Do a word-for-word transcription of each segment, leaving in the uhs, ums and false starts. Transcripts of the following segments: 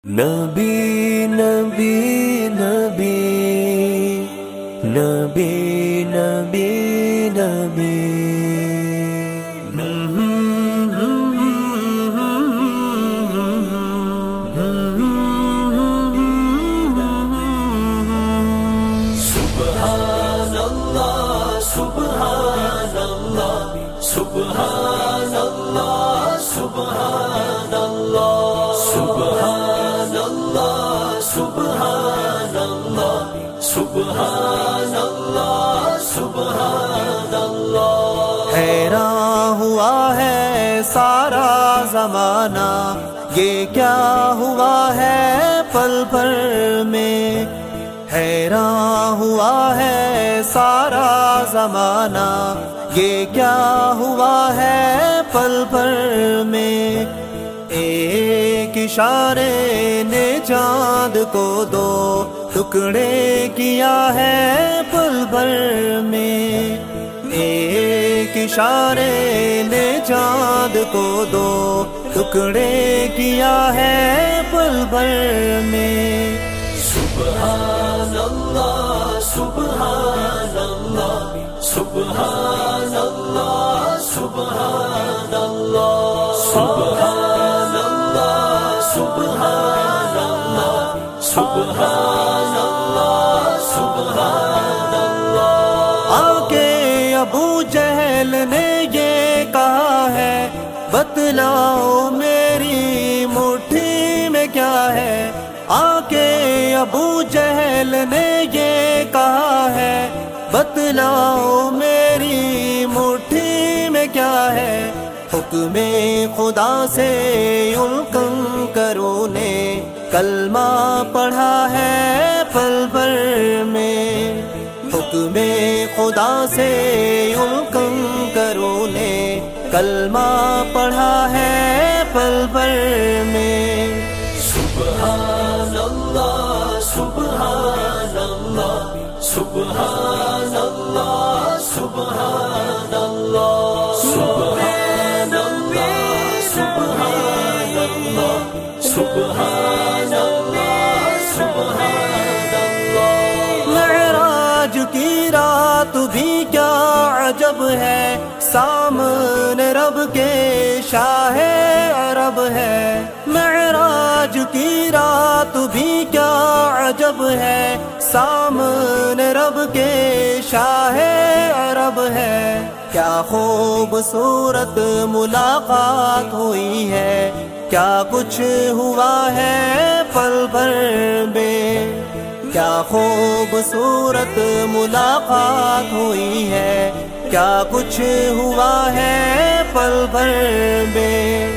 نبی نبی نبی نبی نبی نبی سبحان اللہ سبحان اللہ سبحان اللہ سبحان اللہ سبحان اللہ سبحان اللہ سبحان اللہ سبحان اللہ۔ حیران ہوا ہے سارا زمانہ، یہ کیا ہوا ہے پل بھر میں۔ حیران ہوا ہے سارا زمانہ، یہ کیا ہوا ہے پل بھر میں۔ ایک اشارے نے چاند کو دو ٹکڑے کیا ہے پل بھر میں۔ ایک اشارے نے چاند کو دو ٹکڑے کیا ہے پل بھر میں۔ سبحان اللہ سبحان اللہ سبحان اللہ سبحان اللہ سبحان اللہ سبحان اللہ سبحان اللہ سبحان اللہ۔ آ کے ابو جہل نے یہ کہا ہے، بتلاؤ میری مٹھی میں کیا ہے۔ آ کے ابو جہل نے یہ کہا ہے، بتلاؤ میری مٹھی میں کیا ہے۔ حکم خدا سے الکم کرو نے کلمہ پڑھا ہے پل بھر میں۔ حکم خدا سے الکم کرو نے کلمہ پڑھا ہے پل بھر میں۔ سبحان اللہ سبحان اللہ سبحان اللہ سبحان اللہ سبحان اللہ سبحان اللہ سبحان اللہ سبحان اللہ۔ معراج کی رات بھی کیا عجب ہے، سامنے رب کے شاہ عرب ہے۔ معراج کی رات بھی کیا عجب ہے، سامنے رب کے شاہ عرب ہے۔ کیا خوبصورت ملاقات ہوئی ہے، کیا کچھ ہوا ہے پل بھر میں۔ کیا خوبصورت ملاقات ہوئی ہے، کیا کچھ ہوا ہے پل بھر میں۔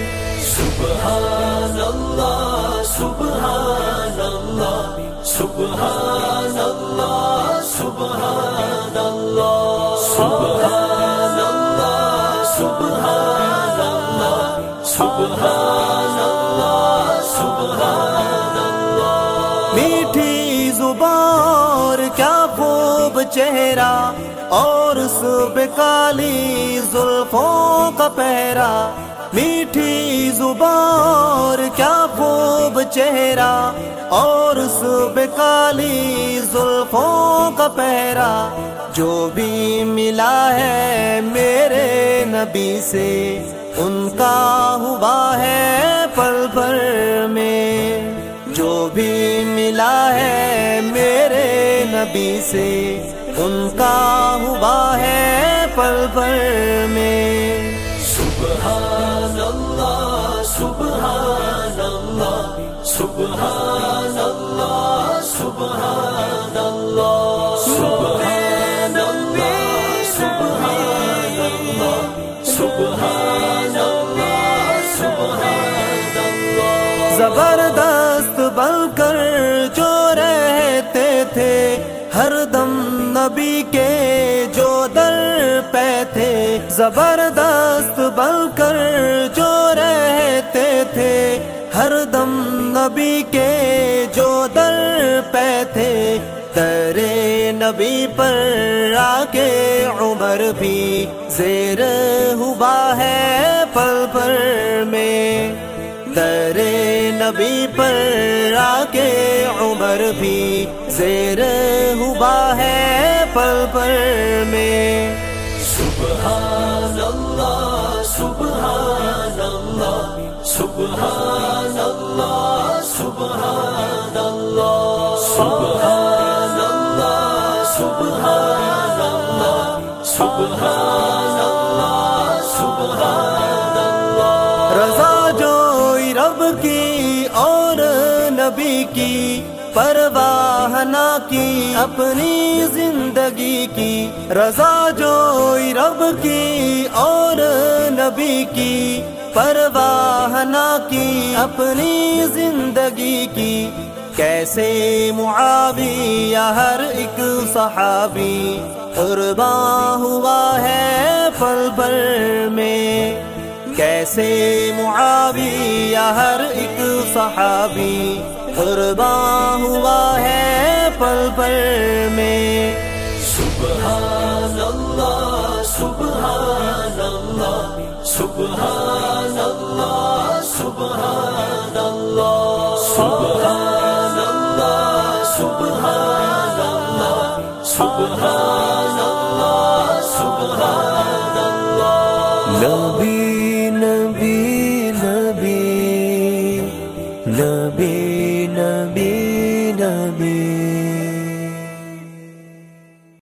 سبحان اللہ سبحان اللہ سبحان اللہ سبحان اللہ سبحان اللہ سبحان اللہ سبحان اللہ سبحان اللہ۔ میٹھی زبان کیا خوب چہرہ، اور اس پہ کالی زلفوں کا پہرا۔ میٹھی زبان کیا خوب چہرہ، اور اس پہ کالی زلفوں کا پہرا۔ جو بھی ملا ہے میرے نبی سے، ان کا ہوا ہے پل بھر میں۔ جو بھی ملا ہے میرے نبی سے، ان کا ہوا ہے پل بھر میں۔ سبحان اللہ سبحان اللہ سبحان اللہ سبحان اللہ سبحان اللہ سبحان اللہ سبحان اللہ سبحان اللہ۔ زبردست بن کر جو رہتے تھے، ہر دم نبی کے جو در پہ تھے۔ زبردست بن کر جو رہتے تھے، ہر دم نبی کے جو در پہ تھے۔ در نبی پر آ کے عمر بھی زیر ہوا ہے پل بھر میں۔ تیرے نبی پر آ کے عمر بھی زیر ہوا ہے پل پل میں سبحان اللہ سبحان اللہ سبحان اللہ سبحان اللہ سبحان اللہ سبحان اللہ سبحان اللہ سبحان اللہ رضا جوئی رب کی اور نبی کی پرواہ نہ کی اپنی زندگی کی رضا جوئی رب کی اور نبی کی پرواہ نہ کی اپنی زندگی کی کیسے معاویہ ہر ایک صحابی قرباں ہوا ہے پل پل میں کیسے معاویہ ہر ایک صحابی قرباں ہوا ہے پل پل میں سبحان اللہ سبحان اللہ سبحان اللہ سبحان اللہ سبحان اللہ سبحان اللہ سبحان اللہ سبحان اللہ نبی نبی نبی نبی نبی